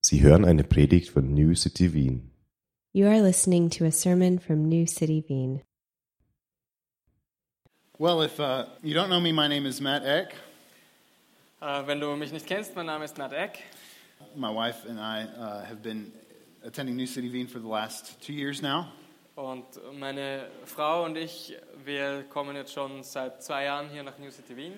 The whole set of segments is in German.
Sie hören eine Predigt von New City Wien. You are listening to a sermon from New City Wien. Well, if you don't know me, my name is Matt Eck. Wenn du mich nicht kennst, mein Name ist Matt Eck. My wife and I have been attending New City Wien for the last 2 years now. Und meine Frau und ich, wir kommen jetzt schon seit 2 Jahren hier nach New City Wien.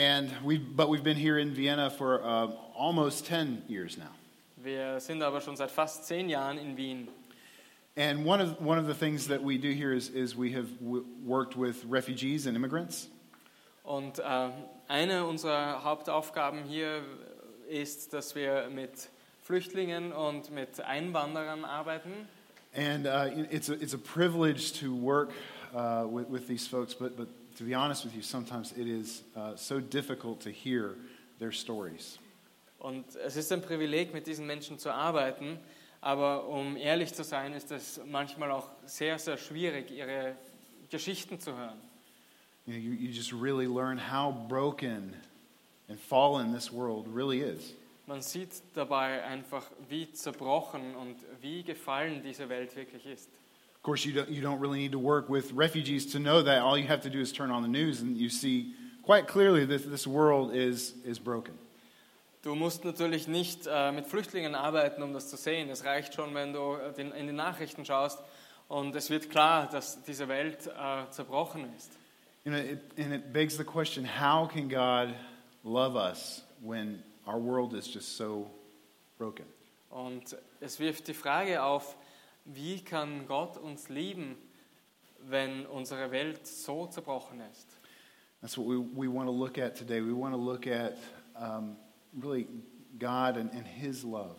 But we've been here in Vienna for almost 10 years now. Wir sind aber schon seit fast 10 Jahren in Wien. And one of the things that we do here is we have worked with refugees and immigrants. Und eine unserer Hauptaufgaben hier ist, dass wir mit Flüchtlingen und mit Einwanderern arbeiten. And it's a privilege to work with these folks, but to be honest with you, sometimes it is so difficult to hear their stories. Und es ist ein Privileg, mit diesen Menschen zu arbeiten, aber um ehrlich zu sein, ist es manchmal auch sehr, sehr schwierig, ihre Geschichten zu hören. You know, you just really learn how broken and fallen this world really is. Man sieht dabei einfach, wie zerbrochen und wie gefallen diese Welt wirklich ist. Of course, you don't really need to work with refugees to know that. All you have to do is turn on the news and you see quite clearly that this world is broken. Du musst natürlich nicht mit Flüchtlingen arbeiten, um das zu sehen. Es reicht schon, wenn du in die Nachrichten schaust und es wird klar, dass diese Welt zerbrochen ist. You know, it begs the question, how can God love us when our world is just so broken? Und es wirft die Frage auf, wie kann Gott uns lieben, wenn unsere Welt so zerbrochen ist? That's what we want to look at today. We want to look at really God and His love.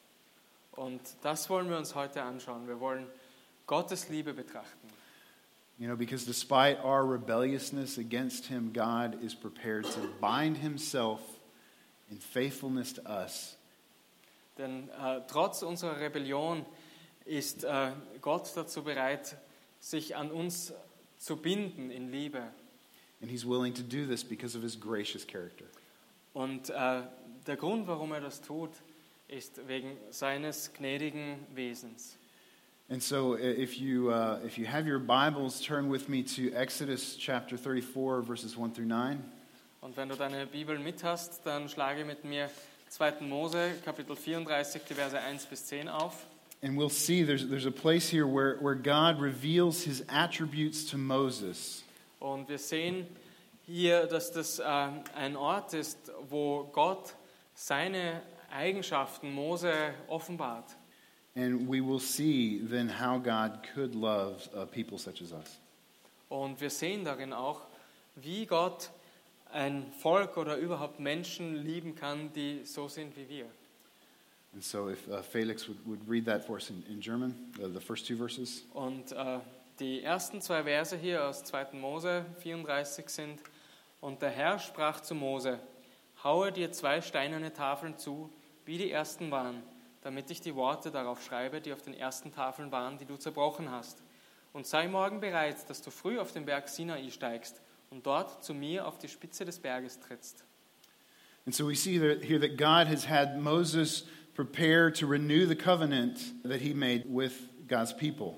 Und das wollen wir uns heute anschauen. Wir wollen Gottes Liebe betrachten. You know, because despite our rebelliousness against Him, God is prepared to bind Himself in faithfulness to us. Denn trotz unserer Rebellion ist Gott dazu bereit, sich an uns zu binden in Liebe. And He's willing to do this because of His gracious character. Und der Grund, warum er das tut, ist wegen seines gnädigen Wesens. And so if you have your Bibles, turn with me to Exodus chapter 34, verses 1 through 9. Und wenn du deine Bibel mit hast, dann schlage mit mir 2. Mose, Kapitel 34, die Verse 1 bis 10 auf. And we'll see there's a place here where God reveals His attributes to Moses. Und wir sehen hier, dass das ein Ort ist, wo Gott seine Eigenschaften Mose offenbart. And we will see then how God could love people such as us. Und wir sehen darin auch, wie Gott ein Volk oder überhaupt Menschen lieben kann, die so sind wie wir. And so if Felix would read that for us in German, the first 2 verses. Und die ersten 2 Verse hier aus 2. Mose 34 sind: Und der Herr sprach zu Mose: Haue dir 2 steinerne Tafeln zu, wie die ersten waren, damit ich die Worte darauf schreibe, die auf den ersten Tafeln waren, die du zerbrochen hast. Und sei morgen bereit, dass du früh auf den Berg Sinai steigst und dort zu mir auf die Spitze des Berges trittst. And so we see here that God has had Moses prepare to renew the covenant that he made with God's people.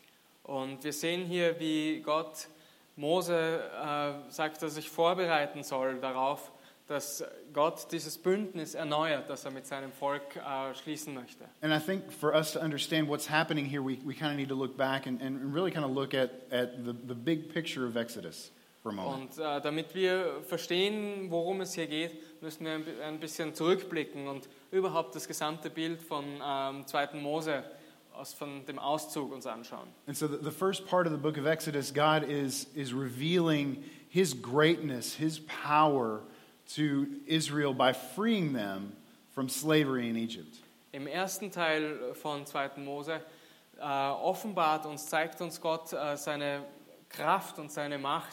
Und wir sehen hier, wie Gott Mose sagt, dass er sich vorbereiten soll darauf, dass Gott dieses Bündnis erneuert, das er mit seinem Volk schließen möchte. And I think for us to understand what's happening here, we kind of need to look back and really kind of look at the big picture of Exodus for a moment. Und damit wir verstehen, worum es hier geht, müssen wir ein bisschen zurückblicken und überhaupt das gesamte Bild von 2. Mose von dem Auszug uns anschauen. And so the first part of the book of Exodus, God is revealing His greatness, His power to Israel by freeing them from slavery in Egypt. Im ersten Teil von 2. Mose offenbart uns, zeigt uns Gott seine Kraft und seine Macht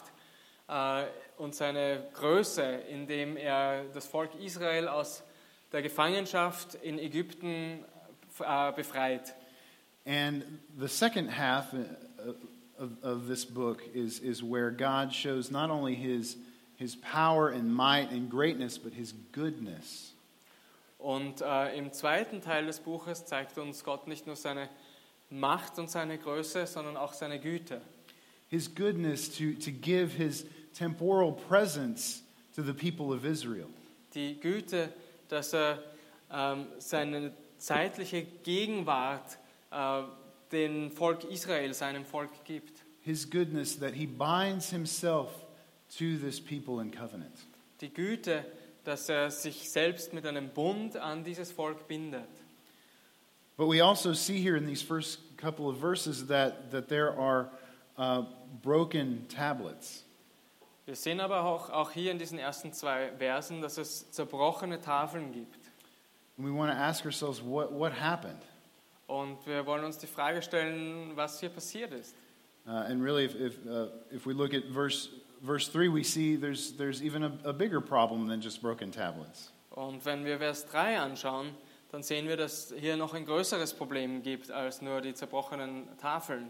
und seine Größe, indem er das Volk Israel aus der Gefangenschaft in Ägypten befreit. And the second half of this book is where God shows not only His power and might and greatness, but His goodness. Und im zweiten Teil des Buches zeigt uns Gott nicht nur seine Macht und seine Größe, sondern auch seine Güte. His goodness to give his temporal presence to the people of Israel. Die Güte, dass er seine zeitliche Gegenwart dem Volk Israel, seinem Volk gibt. His goodness that he binds himself to this people in covenant. Die Güte, dass er sich selbst mit einem Bund an dieses Volk bindet. But we also see here in these first couple of verses that there are broken tablets. Wir sehen aber auch hier in diesen ersten 2 Versen, dass es zerbrochene Tafeln gibt. And we want to ask ourselves what happened. Und wir wollen uns die Frage stellen, was hier passiert ist. And really, if we look at verse 3, we see there's even a bigger problem than just broken tablets. Und wenn wir Vers 3 anschauen, dann sehen wir, dass hier noch ein größeres Problem gibt als nur die zerbrochenen Tafeln.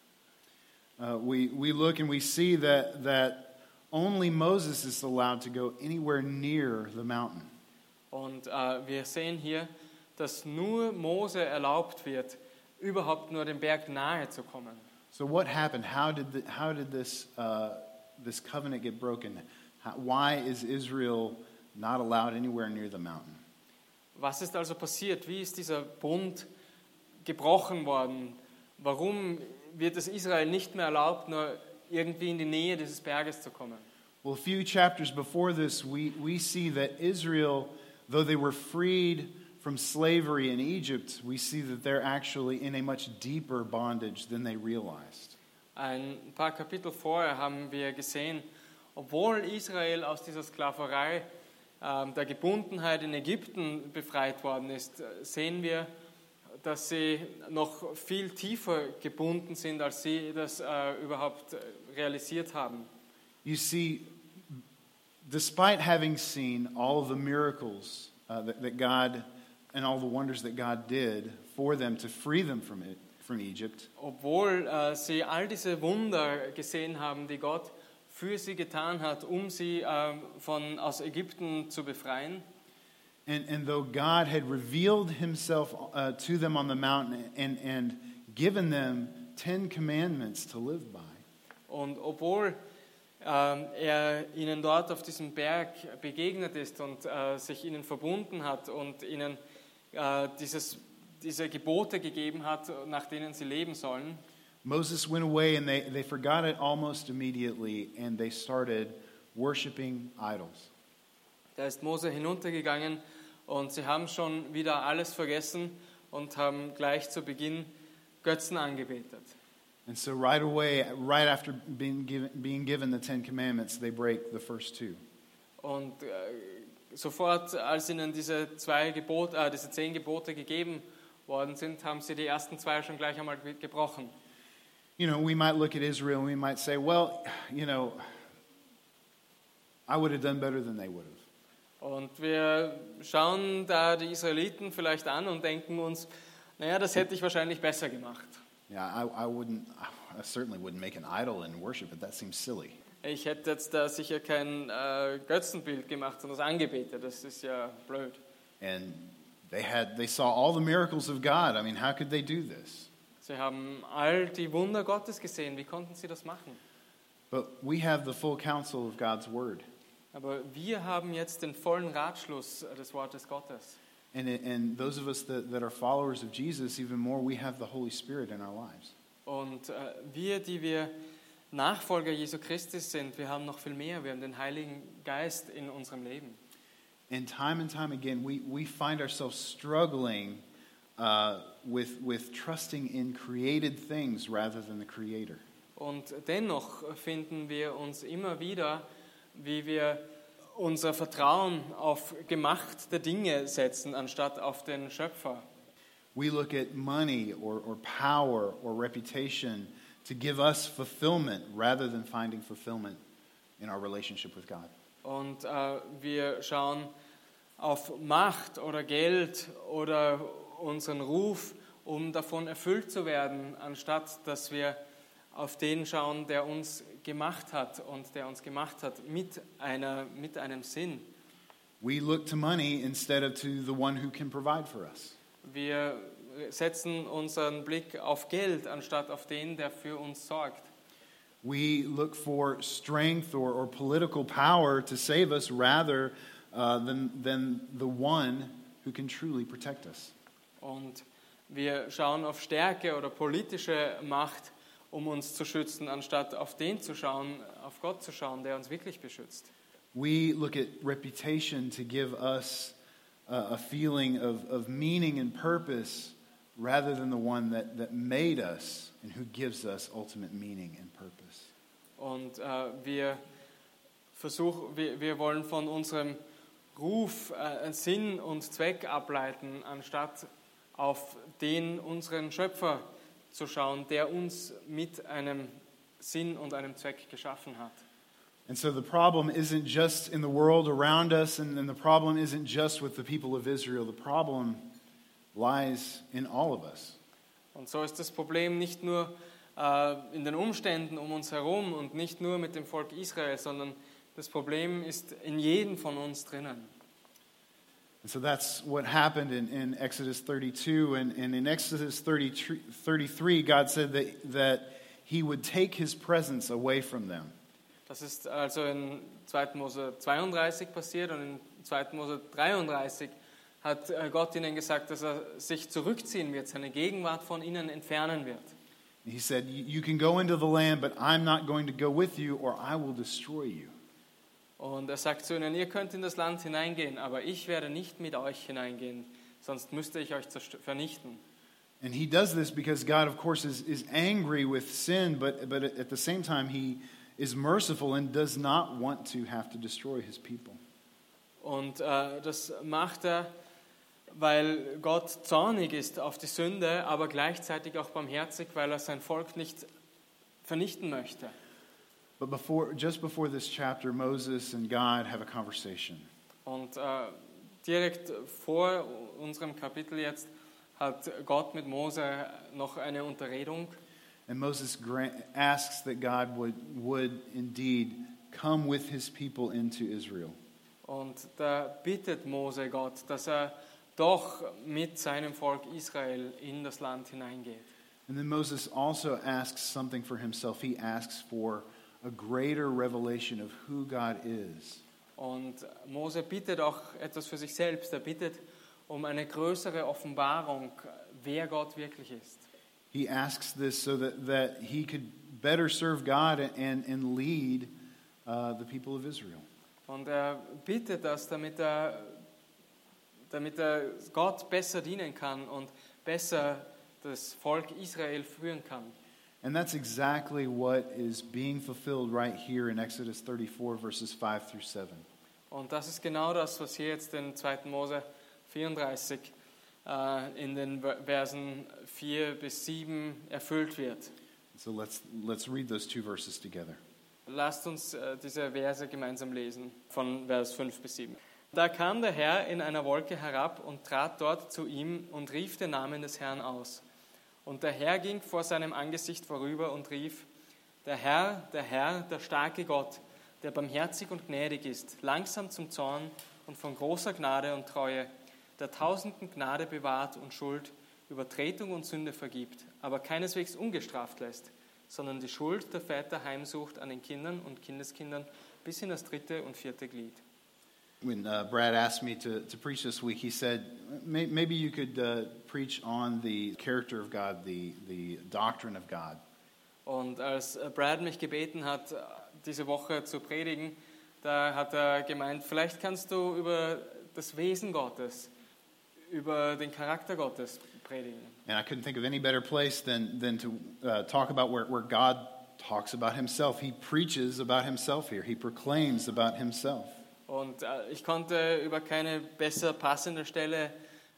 We look and we see that only Moses is allowed to go anywhere near the mountain. Und wir sehen hier, dass nur Mose erlaubt wird, überhaupt nur dem Berg nahe zu kommen. So what happened? How did this covenant get broken? Why is Israel not allowed anywhere near the mountain? Was ist also passiert? Wie ist dieser Bund gebrochen worden? Warum wird es Israel nicht mehr erlaubt, nur irgendwie in die Nähe dieses Berges zu kommen? Well, a few chapters before this, we see that Israel, though they were freed from slavery in Egypt, we see that they're actually in a much deeper bondage than they realized. Ein paar Kapitel vorher haben wir gesehen, obwohl Israel aus dieser Sklaverei der Gebundenheit in Ägypten befreit worden ist, sehen wir, dass sie noch viel tiefer gebunden sind, als sie das überhaupt realisiert haben. You see, despite having seen all of the miracles that God and all the wonders that God did for them to free them from Egypt, Obwohl sie all diese Wunder gesehen haben, die Gott für sie getan hat, sie aus Ägypten zu befreien. and though God had revealed himself to them on the mountain and given them 10 commandments to live by, Und obwohl er ihnen dort auf diesem Berg begegnet ist und sich ihnen verbunden hat und ihnen diese Gebote gegeben hat, nach denen sie leben sollen, Moses went away and they forgot it almost immediately and they started worshiping idols. da ist Mose hinuntergegangen und sie haben schon wieder alles vergessen und haben gleich zu Beginn Götzen angebetet. And so right away, right after being given the 10 commandments, they break the first 2. Und sofort, als ihnen diese 10 Gebote gegeben worden sind, haben sie die ersten 2 schon gleich einmal gebrochen. You know, we might look at Israel and we might say, well, you know, I would have done better than they would have. Und wir schauen da die Israeliten vielleicht an und denken uns, naja, das hätte ich wahrscheinlich besser gemacht. Yeah, I certainly wouldn't make an idol and worship it. That seems silly. Ich hätte jetzt da sicher kein Götzenbild gemacht, sondern das angebetet. Das ist ja blöd. And they saw all the miracles of God. I mean, how could they do this? Sie haben all die Wunder Gottes gesehen. Wie konnten sie das machen? But we have the full counsel of God's word. Aber wir haben jetzt den vollen Ratschluss des Wortes Gottes. And those of us that are followers of Jesus, even more, we have the Holy Spirit in our lives. Und wir, die wir Nachfolger Jesu Christi sind, wir haben noch viel mehr. Wir haben den Heiligen Geist in unserem Leben. And time again, we find ourselves struggling with trusting in created things rather than the Creator. Und dennoch finden wir uns immer wieder, wie wir unser Vertrauen auf gemachte Dinge setzen, anstatt auf den Schöpfer. We look at money or power or reputation to give us fulfillment rather than finding fulfillment in our relationship with God. Und wir schauen auf Macht oder Geld oder unseren Ruf, um davon erfüllt zu werden, anstatt dass wir auf den schauen, der uns gemacht hat und der uns gemacht hat mit einem Sinn. We look to money instead of to the one who can provide for us. Wir setzen unseren Blick auf Geld, anstatt auf den, der für uns sorgt. We look for strength or political power to save us rather than the one who can truly protect us. Und wir schauen auf Stärke oder politische Macht, um uns zu schützen, anstatt auf den zu schauen, auf Gott zu schauen, der uns wirklich beschützt. We look at reputation to give us a feeling of meaning and purpose rather than the one that made us and who gives us ultimate meaning and purpose. Und wir wollen von unserem Ruf Sinn und Zweck ableiten, anstatt auf den unseren Schöpfer zu schauen, der uns mit einem Sinn und einem Zweck geschaffen hat. And so the problem isn't just in the world around us, and the problem isn't just with the people of Israel. The problem lies in all of us. Und so ist das Problem nicht nur in den Umständen um uns herum und nicht nur mit dem Volk Israel, sondern das Problem ist in jedem von uns drinnen. And so that's what happened in Exodus 32. And in Exodus 33, God said that He would take His presence away from them. Das ist also in 2. Mose 32 passiert und in 2. Mose 33 hat Gott ihnen gesagt, dass er sich zurückziehen wird, seine Gegenwart von ihnen entfernen wird. He said, you can go into the land, but I'm not going to go with you or I will destroy you. Und er sagt zu ihnen, ihr könnt in das Land hineingehen, aber ich werde nicht mit euch hineingehen, sonst müsste ich euch vernichten. And he does this because God, of course, is angry with sin, but at the same time he is merciful and does not want to have to destroy his people. Und das macht er, weil Gott zornig ist auf die Sünde, aber gleichzeitig auch barmherzig, weil er sein Volk nicht vernichten möchte. But just before this chapter, Moses and God have a conversation. Und direkt vor unserem Kapitel jetzt hat Gott mit Mose noch eine Unterredung. And Moses asks that God would indeed come with his people into Israel. Und da bittet Mose Gott, dass er doch mit seinem Volk Israel in das Land hineingeht. And then Moses also asks something for himself. He asks for a greater revelation of who God is. Und Mose bittet auch etwas für sich selbst. Er bittet um eine größere Offenbarung, wer Gott wirklich ist. He asks this so that he could better serve God and lead the people of Israel. Und er bittet das, damit er Gott besser dienen kann und besser das Volk Israel führen kann. And that's exactly what is being fulfilled right here in Exodus 34, verses 5 through 7. Und das ist genau das, was hier jetzt in 2. Mose 34 in den Versen 4 bis 7 erfüllt wird. So let's read those two verses together. Lasst uns diese Verse gemeinsam lesen, von Vers 5 bis 7. Da kam der Herr in einer Wolke herab und trat dort zu ihm und rief den Namen des Herrn aus. Und der Herr ging vor seinem Angesicht vorüber und rief, der Herr, der starke Gott, der barmherzig und gnädig ist, langsam zum Zorn und von großer Gnade und Treue, der tausenden Gnade bewahrt und Schuld, Übertretung und Sünde vergibt, aber keineswegs ungestraft lässt, sondern die Schuld der Väter heimsucht an den Kindern und Kindeskindern bis in das 3. und 4. Glied. When Brad asked me to preach this week, he said, maybe you could preach on the character of God, the doctrine of God. Und als Brad mich gebeten hat, diese Woche zu predigen, da hat er gemeint, vielleicht kannst du über das Wesen Gottes, über den Charakter Gottes predigen. And I couldn't think of any better place than to talk about where God talks about himself. He preaches about himself here. He proclaims about himself. Und ich konnte mir keine besser passende Stelle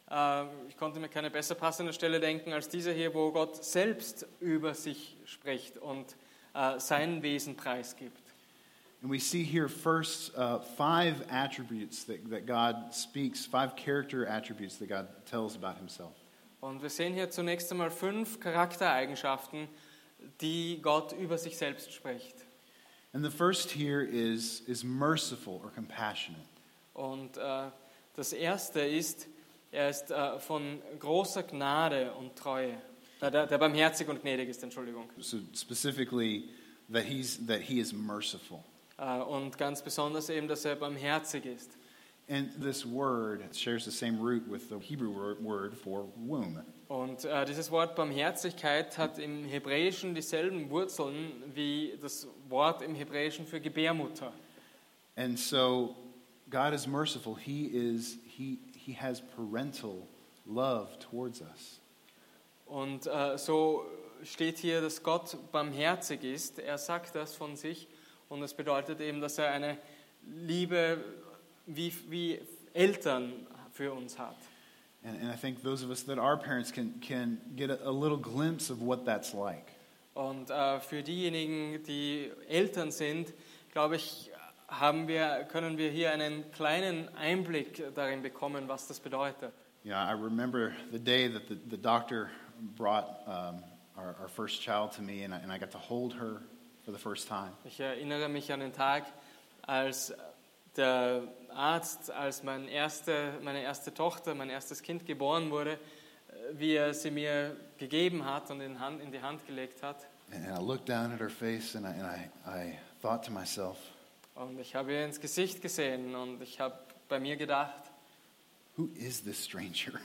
denken als diese hier, wo Gott selbst über sich spricht und sein Wesen preisgibt. And we see here first 5 attributes that God speaks, 5 character attributes that God tells about himself. Und wir sehen hier zunächst einmal 5 Charaktereigenschaften, die Gott über sich selbst spricht. And the first here is merciful or compassionate. Und das erste ist, er ist von großer Gnade und Treue. Der barmherzig und gnädig ist, Entschuldigung. So specifically, that he is merciful. Und ganz besonders eben, dass er barmherzig ist. And this word shares the same root with the Hebrew word for womb. Und dieses Wort Barmherzigkeit hat im Hebräischen dieselben Wurzeln wie das Wort im Hebräischen für Gebärmutter. And so God is merciful. He has parental love towards us. Und so steht hier, dass Gott barmherzig ist. Er sagt das von sich und das bedeutet eben, dass er eine Liebe wie Eltern für uns hat. And I think those of us that are parents can get a little glimpse of what that's like. Und für diejenigen, die Eltern sind, glaube ich, können wir hier einen kleinen Einblick darin bekommen, was das bedeutet. Yeah, I remember the day that the doctor brought our first child to me, and I got to hold her for the first time. Ich erinnere mich an den Tag, als der Arzt, als meine erste Tochter, mein erstes Kind geboren wurde, wie er sie mir gegeben hat und in die Hand gelegt hat. And I looked down at her face, and I thought to myself, Und ich habe ihr ins Gesicht gesehen und ich habe bei mir gedacht, who is this stranger?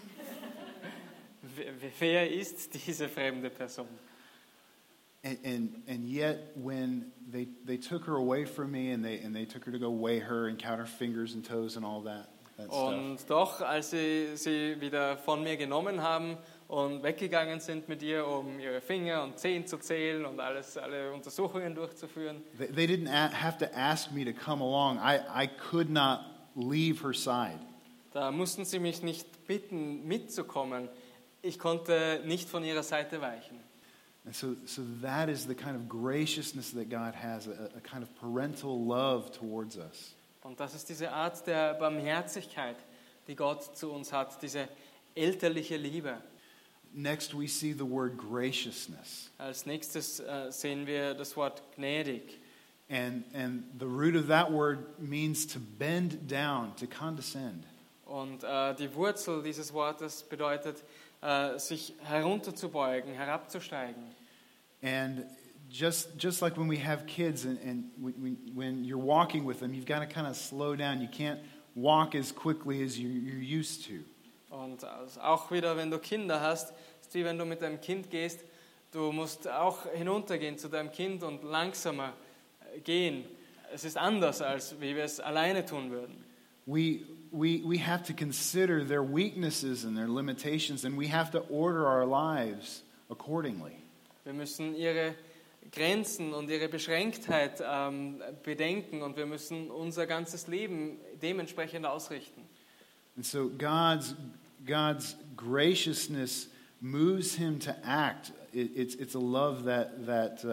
wer ist diese fremde Person? And yet, when they took her away from me, and they took her to go weigh her and count her fingers and toes and all that stuff. Und doch, als sie wieder von mir genommen haben und weggegangen sind mit ihr, um ihre Finger und Zehen zu zählen und alle Untersuchungen durchzuführen, They didn't have to ask me to come along. I could not leave her side. da mussten sie mich nicht bitten, mitzukommen. Ich konnte nicht von ihrer Seite weichen. And so that is the kind of graciousness that God has, a kind of parental love towards us. Und das ist diese Art der Barmherzigkeit, die Gott zu uns hat, diese elterliche Liebe. Next, we see the word graciousness. Als nächstes sehen wir das Wort gnädig. And the root of that word means to bend down, to condescend. Und die Wurzel dieses Wortes bedeutet, sich herunterzubeugen, herabzusteigen. And just like when we have kids and when you're walking with them, you've got to kind of slow down. You can't walk as quickly as you're used to. Und auch wieder, wenn du Kinder hast, ist wie wenn du mit deinem Kind gehst, du musst auch hinuntergehen zu deinem Kind und langsamer gehen. Es ist anders, als wie wir es alleine tun würden. We have to consider their weaknesses and their limitations, and we have to order our lives accordingly. Wir müssen ihre Grenzen und ihre Beschränktheit bedenken und wir müssen unser ganzes Leben dementsprechend ausrichten. And so God's graciousness moves him to act. It's a love that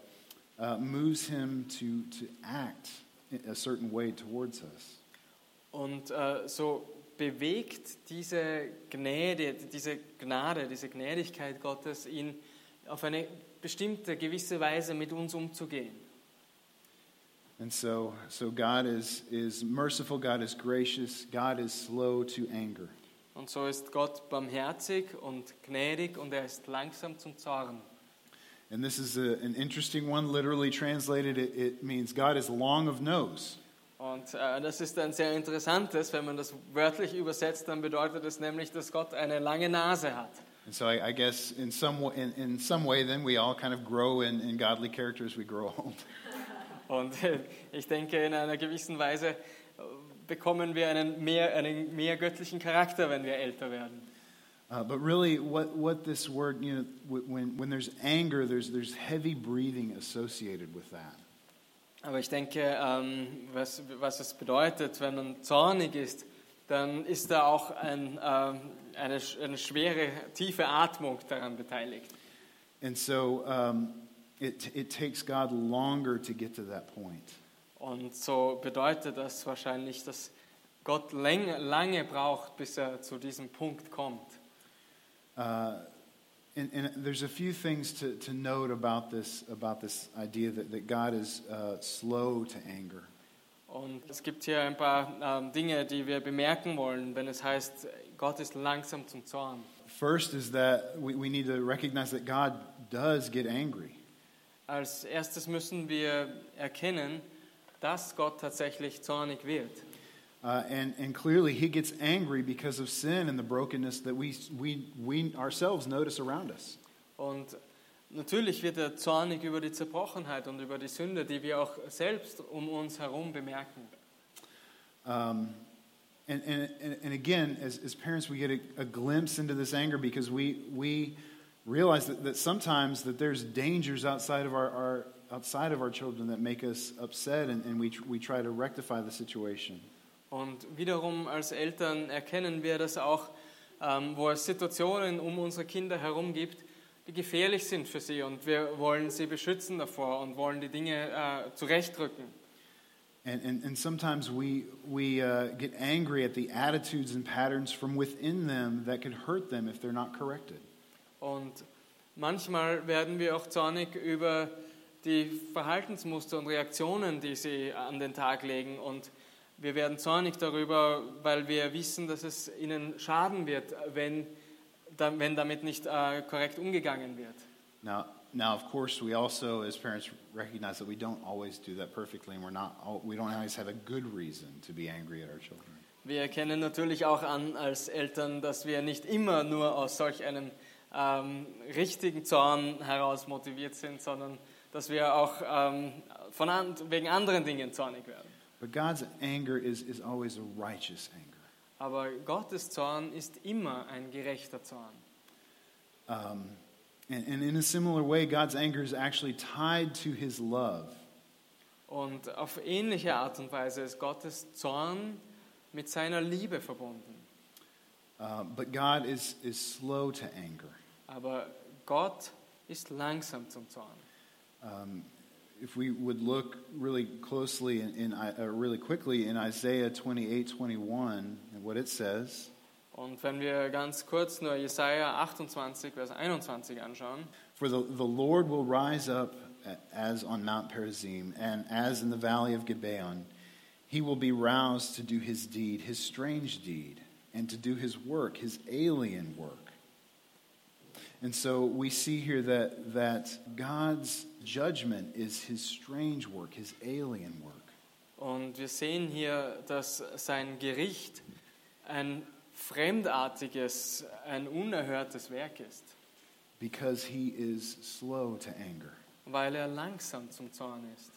moves him to act in a certain way towards us. Und so bewegt diese Gnade, diese Gnädigkeit Gottes, ihn auf eine bestimmte, gewisse Weise mit uns umzugehen. And so God is merciful, God is gracious, God is slow to anger. Und so ist Gott barmherzig und gnädig und er ist langsam zum Zorn. And this is an interesting one. Literally translated, it means God is long of nose. Und das ist ein sehr interessantes, wenn man das wörtlich übersetzt, dann bedeutet es nämlich, dass Gott eine lange Nase hat. And so I guess in some way then we all kind of grow in godly character as we grow old. Und ich denke, in einer gewissen Weise bekommen wir einen mehr göttlichen Charakter, wenn wir älter werden. But really, what this word, when there's anger, there's heavy breathing associated with that. Aber ich denke, was es bedeutet, wenn man zornig ist, dann ist da auch eine schwere, tiefe Atmung daran beteiligt. And so it takes God longer to get to that point. Und so bedeutet das wahrscheinlich, dass Gott lange braucht, bis er zu diesem Punkt kommt. And there's a few things to note about this idea that God is slow to anger. Und es gibt hier ein paar Dinge, die wir bemerken wollen, wenn es heißt, Gott ist langsam zum Zorn. First is that we need to recognize that God does get angry. Als erstes müssen wir erkennen, dass Gott tatsächlich zornig wird. And clearly he gets angry because of sin and the brokenness that we ourselves notice around us. Und natürlich wird er zornig über die Zerbrochenheit und über die Sünde, die wir auch selbst um uns herum bemerken. And again, as parents, we get a glimpse into this anger because we realize that sometimes that there's dangers outside of our children that make us upset, and we try to rectify the situation. Und wiederum als Eltern erkennen wir das auch, wo es Situationen um unsere Kinder herum gibt, die gefährlich sind für sie, und wir wollen sie beschützen davor und wollen die Dinge zurechtrücken. And sometimes we get angry at the attitudes and patterns from within them that could hurt them if they're not corrected. Und manchmal werden wir auch zornig über die Verhaltensmuster und Reaktionen, die sie an den Tag legen, und wir werden zornig darüber, weil wir wissen, dass es ihnen schaden wird, wenn damit nicht korrekt umgegangen wird. Now, of course, we also, as parents, recognize that we don't always do that perfectly, and we don't always have a good reason to be angry at our children. Wir erkennen natürlich auch an als Eltern, dass wir nicht immer nur aus solch einem richtigen Zorn heraus motiviert sind, sondern dass wir auch wegen anderen Dingen zornig werden. But God's anger is always a righteous anger. Aber Gottes Zorn ist immer ein gerechter Zorn. And in a similar way, God's anger is actually tied to his love. Und auf ähnliche Art und Weise ist Gottes Zorn mit seiner Liebe verbunden. But God is slow to anger. Aber Gott ist langsam zum Zorn. If we would look really closely really quickly in Isaiah 28:21 and what it says. Und wenn wir ganz kurz nur Jesaja 28, Vers 21 anschauen. For the Lord will rise up as on Mount Perazim and as in the valley of Gibeon. He will be roused to do his deed, his strange deed, and to do his work, his alien work. And so we see here that God's judgment is his strange work, his alien work. Und wir sehen hier, dass sein Gericht ein fremdartiges, ein unerhörtes Werk ist. Because he is slow to anger. Weil er langsam zum Zorn ist.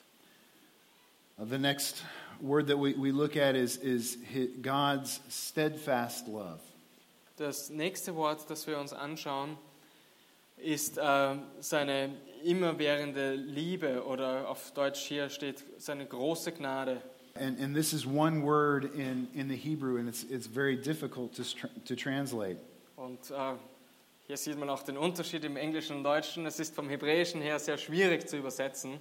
The next word that we look at is God's steadfast love. Das nächste Wort, das wir uns anschauen, ist seine immerwährende Liebe, oder auf Deutsch hier steht seine große Gnade. And this is one word in the Hebrew, and it's very difficult to translate. Und hier sieht man auch den Unterschied im Englischen und Deutschen. Es ist vom Hebräischen her sehr schwierig zu übersetzen.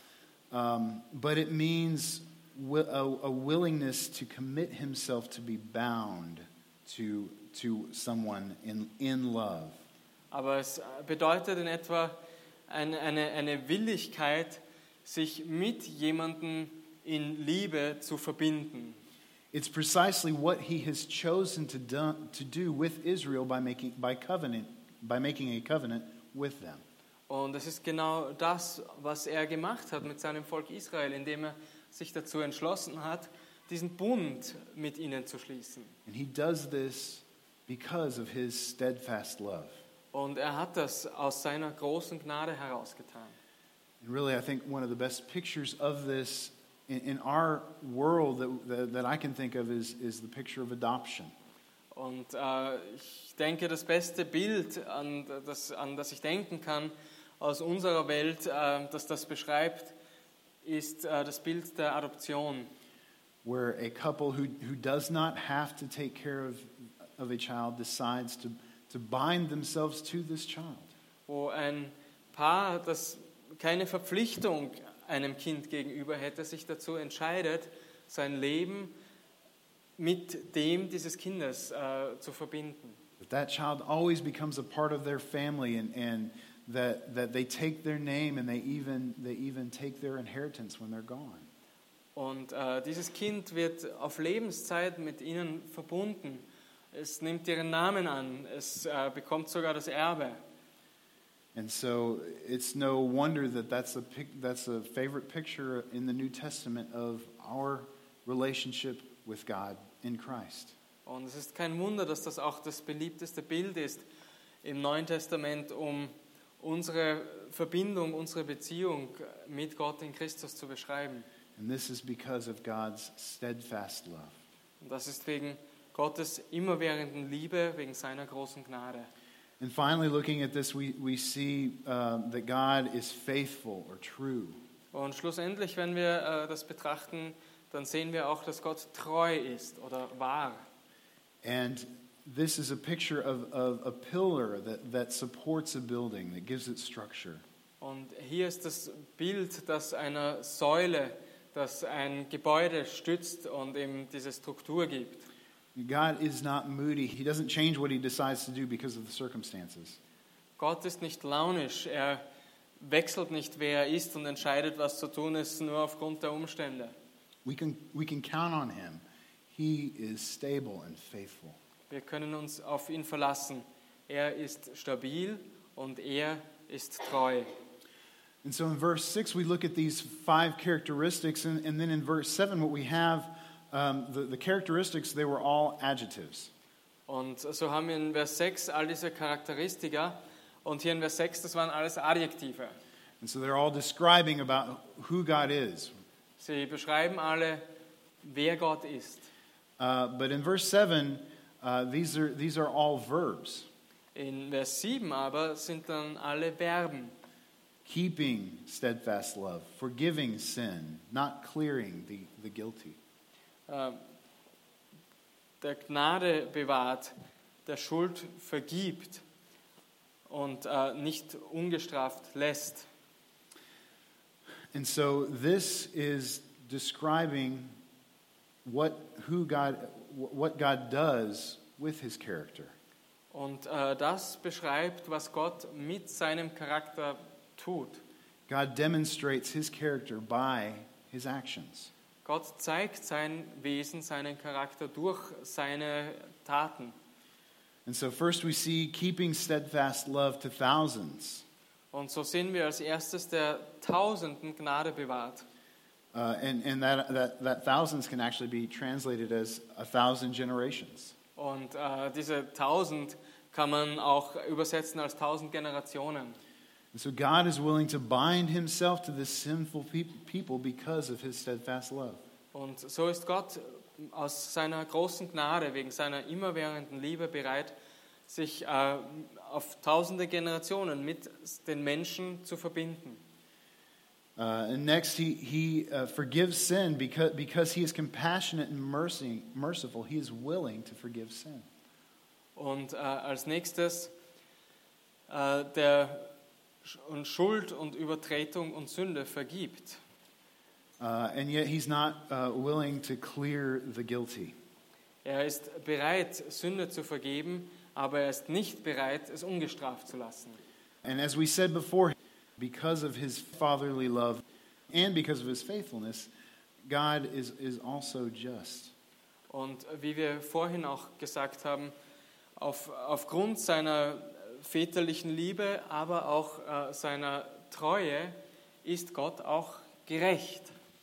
But it means a willingness to commit himself to be bound to someone in love. Aber es bedeutet in etwa eine Willigkeit, sich mit jemandem in Liebe zu verbinden. It's precisely what he has chosen to do with Israel by making a covenant with them. Und es ist genau das, was er gemacht hat mit seinem Volk Israel, indem er sich dazu entschlossen hat, diesen Bund mit ihnen zu schließen. And he does this because of his steadfast love. Und er hat das aus seiner großen Gnade herausgetan. And really, I think one of the best pictures of this in our world that I can think of is the picture of adoption. Und ich denke, das beste Bild, an das ich denken kann aus unserer Welt, das beschreibt, ist das Bild der Adoption. Where a couple who does not have to take care of a child decides to bind themselves to this child. Wo ein Paar, das keine Verpflichtung einem Kind gegenüber hätte, sich dazu entscheidet, sein Leben mit dem dieses Kindes zu verbinden. That child always becomes a part of their family, and that they take their name, and they even take their inheritance when they're gone. Und dieses Kind wird auf Lebenszeit mit ihnen verbunden. Es nimmt ihren Namen an. Es bekommt sogar das Erbe. And so it's no wonder that that's a favorite picture in the New Testament of our relationship with God in Christ. Und es ist kein Wunder, dass das auch das beliebteste Bild ist im Neuen Testament, um unsere Verbindung, unsere Beziehung mit Gott in Christus zu beschreiben. And this is because of God's steadfast love. Und das ist wegen Gottes immerwährenden Liebe, wegen seiner großen Gnade. And finally, looking at this, we see that God is faithful or true. Und schlussendlich, wenn wir das betrachten, dann sehen wir auch, dass Gott treu ist oder wahr. And this is a picture of a pillar that supports a building, that gives it structure. Und hier ist das Bild, das einer Säule, das ein Gebäude stützt und ihm diese Struktur gibt. God is not moody. He doesn't change what he decides to do because of the circumstances. Gott ist nicht launisch, er wechselt nicht, wer er ist und entscheidet, was zu tun ist, nur aufgrund der Umstände. We can count on him. He is stable and faithful. Wir können uns auf ihn verlassen. Er ist stabil und er ist treu. And so in verse 6 we look at these 5 characteristics, and then in verse 7 what we have, the characteristics, they were all adjectives. Und so haben wir in Vers 6 all diese Charakteristika und hier in Vers 6, das waren alles Adjektive. And so they're all describing about who God is. Sie beschreiben alle, wer Gott ist. But in verse 7, these are all verbs. In Vers 7 aber sind dann alle Verben. Keeping steadfast love, forgiving sin, not clearing the guilty. Der Gnade bewahrt, der Schuld vergibt und nicht ungestraft lässt. And so this is describing what God does with his character. Und das beschreibt, was Gott mit seinem Charakter tut. God demonstrates his character by his actions. Gott zeigt sein Wesen, seinen Charakter durch seine Taten. And so first we see keeping steadfast love to thousands. Und so sehen wir als erstes, der Tausenden Gnade bewahrt. And that thousands can actually be translated as 1,000 generations. Und diese 1000 kann man auch übersetzen als 1000 Generationen. And so God is willing to bind himself to this sinful people because of his steadfast love. Und so ist Gott aus seiner großen Gnade, wegen seiner immerwährenden Liebe bereit, sich auf tausende Generationen mit den Menschen zu verbinden. And next, he forgives sin because he is compassionate and merciful. He is willing to forgive sin. Und als nächstes, der Schuld und Übertretung und Sünde vergibt. And yet he's not willing to clear the guilty. Er ist bereit, Sünde zu vergeben, aber er ist nicht bereit, es ungestraft zu lassen. And as we said before, because of his fatherly love and because of his faithfulness, God is also just. Und wie wir vorhin auch gesagt haben, aufgrund seiner väterlichen Liebe, aber auch seiner Treue ist Gott auch gerecht.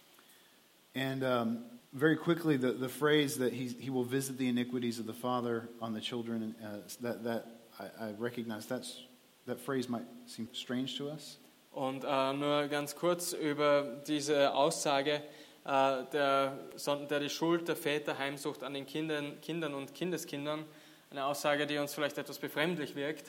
And very quickly, the phrase that he will visit the iniquities of the father on the children, that I recognize that phrase might seem strange to us. Und nur ganz kurz über diese Aussage, der die Schuld der Väter heimsucht an den Kindern und Kindeskindern, eine Aussage, die uns vielleicht etwas befremdlich wirkt.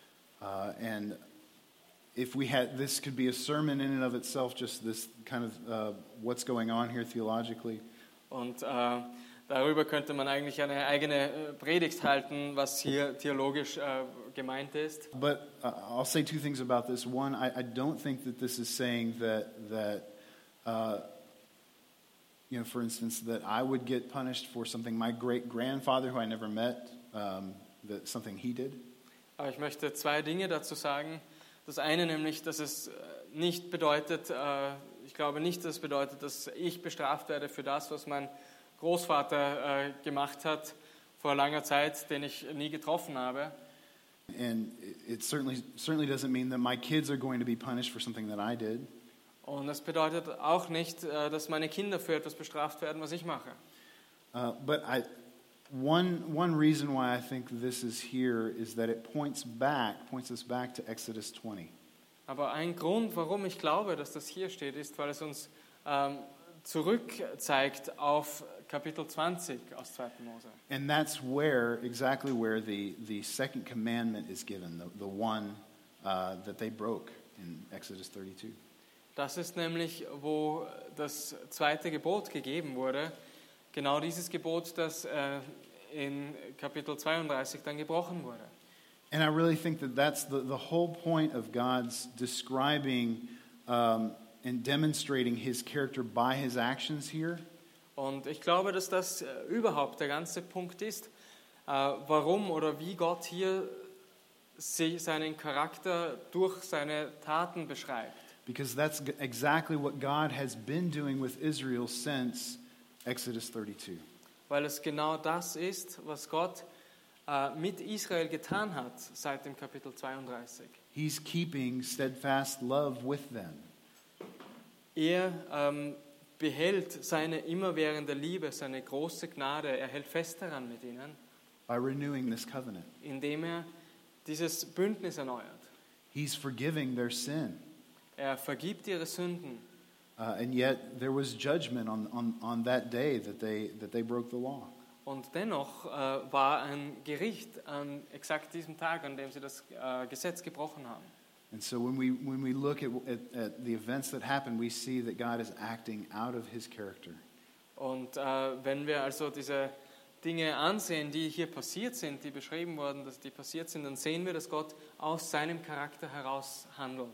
And if we had, this could be a sermon in and of itself, just this kind of what's going on here theologically. Und darüber könnte man eigentlich eine eigene Predigt halten, was hier theologisch gemeint ist. But I'll say 2 things about this. One, I don't think that this is saying that for instance, that I would get punished for something my great-grandfather, who I never met, that something he did. Aber ich möchte 2 Dinge dazu sagen. Das eine nämlich, dass es nicht bedeutet, ich glaube nicht, dass es bedeutet, dass ich bestraft werde für das, was mein Großvater gemacht hat vor langer Zeit, den ich nie getroffen habe. And it certainly doesn't mean that my kids are going to be punished for something that I did. Und das bedeutet auch nicht, dass meine Kinder für etwas bestraft werden, was ich mache. But one reason why I think this is here is that it points us back to Exodus 20. Aber ein Grund, warum ich glaube, dass das hier steht, ist, weil es uns zurück zeigt auf Kapitel 20 aus 2. Mose. And that's exactly where the second commandment is given, the one that they broke in Exodus 32. Das ist nämlich, wo das zweite Gebot gegeben wurde. Genau dieses Gebot, das in Kapitel 32 dann gebrochen wurde. And I really think that that's the whole point of God's describing and demonstrating His character by His actions here. Und ich glaube, dass das überhaupt der ganze Punkt ist, warum oder wie Gott hier seinen Charakter durch seine Taten beschreibt. Because that's exactly what God has been doing with Israel since Exodus 32. Weil es genau das ist, was Gott mit Israel getan hat seit dem Kapitel 32. He's keeping steadfast love with them. Er behält seine immerwährende Liebe, seine große Gnade, er hält fest daran mit ihnen, By renewing this covenant. indem er dieses Bündnis erneuert. He's forgiving their sin. Er vergibt ihre Sünden. And yet there was judgment on that day that they broke the law. Und dennoch war ein Gericht an exakt diesem Tag, an dem sie das Gesetz gebrochen haben. And so when we look at the events that happened, we see that God is acting out of His character. Und wenn wir also diese Dinge ansehen, die hier passiert sind, die beschrieben wurden, dass die passiert sind, dann sehen wir, dass Gott aus seinem Charakter heraus handelt.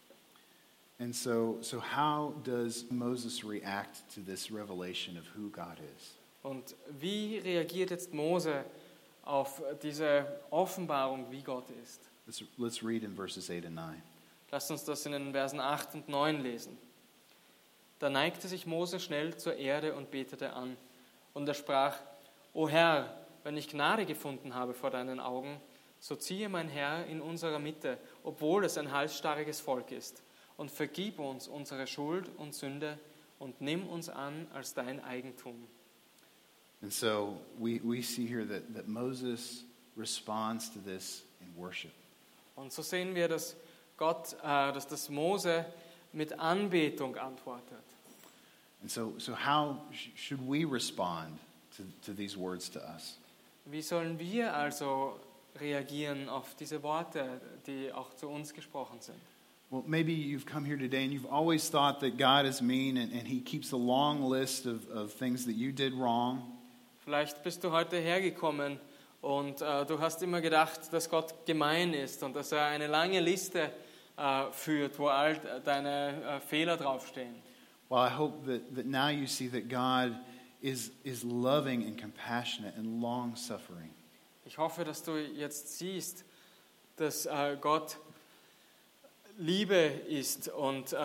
And so how does Moses react to this revelation of who God is? Und wie reagiert jetzt Mose auf diese Offenbarung, wie Gott ist? Let's read in verses 8 and 9. Lasst uns das in den Versen 8 und 9 lesen. Da neigte sich Mose schnell zur Erde und betete an. Und er sprach: O Herr, wenn ich Gnade gefunden habe vor deinen Augen, so ziehe mein Herr in unserer Mitte, obwohl es ein halsstarriges Volk ist, und vergib uns unsere Schuld und Sünde und nimm uns an als dein Eigentum. And so we see here that Moses responds to this in worship. Und so sehen wir, dass das Mose mit Anbetung antwortet. And so how should we respond to these words to us? Wie sollen wir also reagieren auf diese Worte, die auch zu uns gesprochen sind? Well, maybe you've come here today and you've always thought that God is mean and He keeps a long list of things that you did wrong. Vielleicht bist du heute hergekommen und du hast immer gedacht, dass Gott gemein ist und dass er eine lange Liste führt, wo all deine Fehler draufstehen. Well, I hope that now you see that God is loving and compassionate and long-suffering. Ich hoffe, dass du jetzt siehst, dass Gott Liebe ist und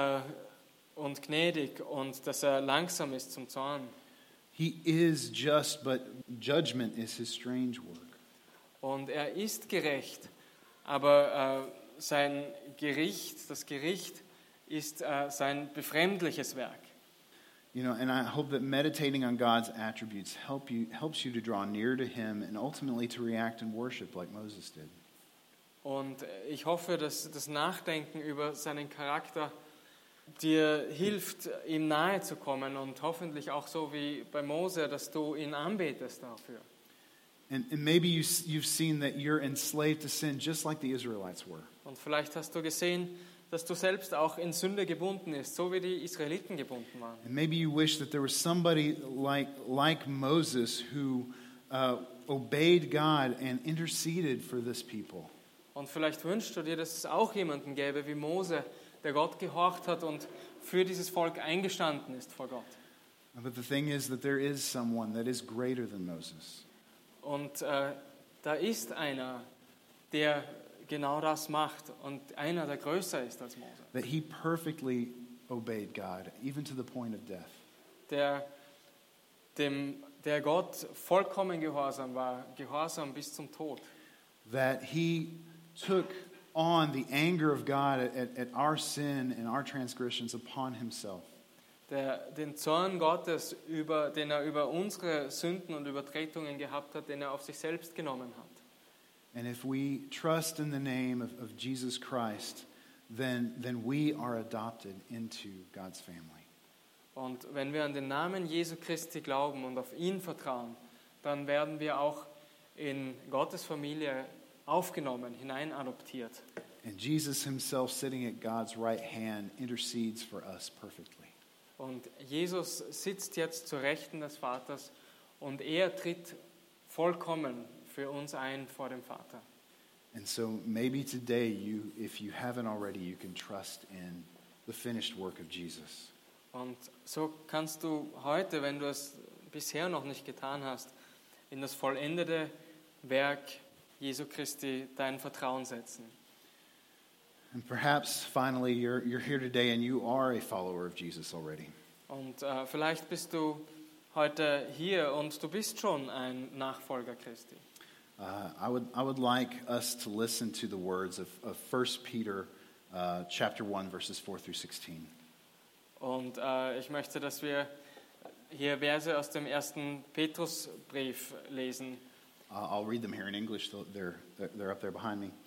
gnädig und dass er langsam ist zum Zorn. He is just, but judgment is His strange work. Und er ist gerecht, aber sein Gericht, das Gericht ist sein befremdliches Werk. You know, and I hope that meditating on God's attributes helps you to draw near to Him and ultimately to react in worship like Moses did. Und ich hoffe, dass das Nachdenken über seinen Charakter dir hilft, ihm nahe zu kommen und hoffentlich auch so wie bei Mose, dass du ihn anbetest dafür. And maybe you've seen that you're enslaved to sin just like the Israelites were. Und vielleicht hast du gesehen, dass du selbst auch in Sünde gebunden bist, so wie die Israeliten gebunden waren. And maybe you wish that there was somebody like Moses who obeyed God and interceded for this people. Und vielleicht wünschst du dir, dass es auch jemanden gäbe wie Mose, der Gott gehorcht hat und für dieses Volk eingestanden ist vor Gott. But the thing is that there is someone that is greater than Moses. Und da ist einer, der genau das macht und einer, der größer ist als Mose. That He perfectly obeyed God, even to the point of death. Der Gott vollkommen gehorsam war, gehorsam bis zum Tod. That he took on the anger of God at our sin and our transgressions upon himself. Den Zorn Gottes, den er über unsere Sünden und Übertretungen gehabt hat, den er auf sich selbst genommen hat. And if we trust in the name of Jesus Christ, then we are adopted into God's family. Und wenn wir an den Namen Jesu Christi glauben und auf ihn vertrauen, dann werden wir auch in Gottes Familie aufgenommen, hineinadoptiert. And Jesus himself, sitting at God's right hand, intercedes for us perfectly. Und Jesus sitzt jetzt zur Rechten des Vaters und er tritt vollkommen für uns ein vor dem Vater. And so maybe today, if you haven't already, you can trust in the finished work of Jesus. Und so kannst du heute, wenn du es bisher noch nicht getan hast, in das vollendete Werk Jesu Christi dein Vertrauen setzen. And perhaps finally you're here today and you are a follower of Jesus already. Und vielleicht bist du heute hier und du bist schon ein Nachfolger Christi. I would like us to listen to the words of 1 Peter chapter 1 verses 4 through 16. Und ich möchte, dass wir hier Verse aus dem 1. Petrusbrief lesen. I'll read them here in English. They're up there behind me.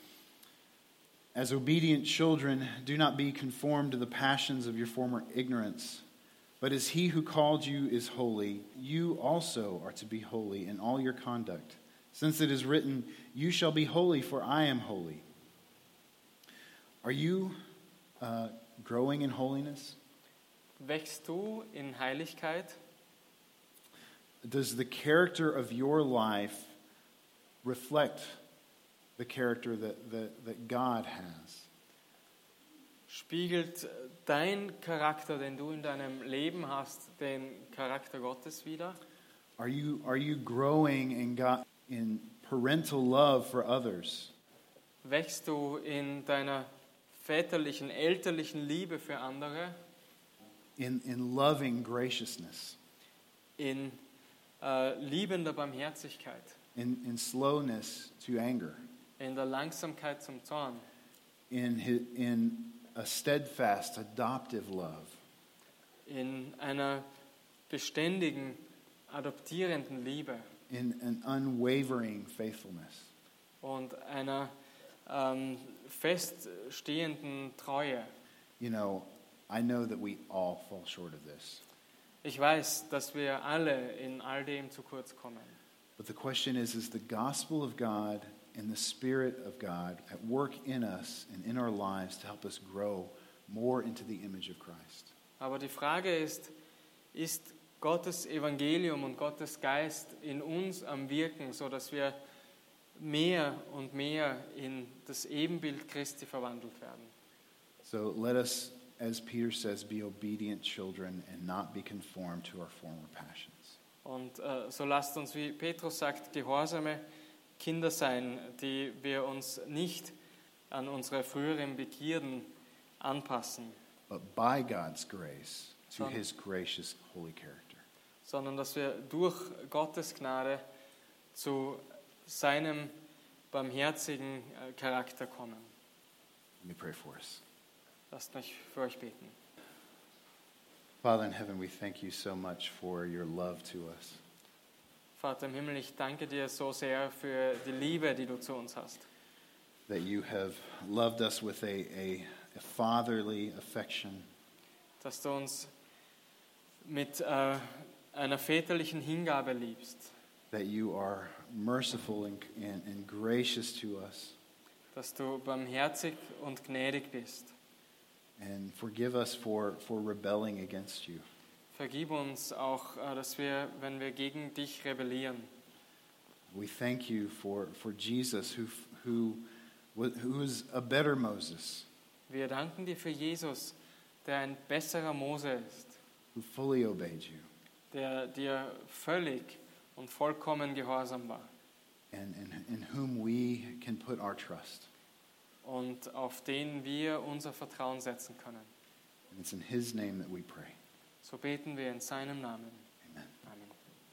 As obedient children, do not be conformed to the passions of your former ignorance, but as he who called you is holy, you also are to be holy in all your conduct, since it is written, "You shall be holy, for I am holy." Are you growing in holiness? Wächst du in Heiligkeit? Does the character of your life reflect the character that God has? Spiegelt dein Charakter, den du in deinem Leben hast, den Charakter Gottes wider? Are you growing in parental love for others? Wächst du in deiner väterlichen, elterlichen Liebe für andere? In loving graciousness? In liebender Barmherzigkeit? In slowness to anger? In der Langsamkeit zum Zorn? In a steadfast, adoptive love? In einer beständigen, adoptierenden Liebe? In an unwavering faithfulness? Und einer feststehenden Treue? You know, I know that we all fall short of this. Ich weiß, dass wir alle in all dem zu kurz kommen. But the question is the gospel of God and the Spirit of God at work in us and in our lives to help us grow more into the image of Christ? Aber die Frage ist Gottes Evangelium und Gottes Geist in uns am Wirken, sodass wir mehr und mehr in das Ebenbild Christi verwandelt werden? So let us, as Peter says, be obedient children and not be conformed to our former passions. Und so lasst uns, wie Petrus sagt, gehorsame Kinder sein, die wir uns nicht an unsere früheren Begierden anpassen, But by God's grace, to his gracious, holy character. sondern dass wir durch Gottes Gnade zu seinem barmherzigen Charakter kommen. Let me pray for us. Lasst mich für euch beten. Father in heaven, we thank you so much for your love to us. Vater im Himmel, ich danke dir so sehr für die Liebe, die du zu uns hast. That you have loved us with a fatherly affection. Dass du uns mit einer väterlichen Hingabe liebst. That you are merciful and gracious to us. Dass du barmherzig und gnädig bist. And forgive us for rebelling against you. Vergib uns auch, dass wir, wenn wir gegen dich rebellieren. We thank you for Jesus who is a better Moses. Wir danken dir für Jesus, der ein besserer Mose ist, Who fully obeyed you. der dir völlig und vollkommen gehorsam war And in whom we can put our trust. und auf den wir unser Vertrauen setzen können. And it's in his name that we pray. So beten wir in seinem Namen.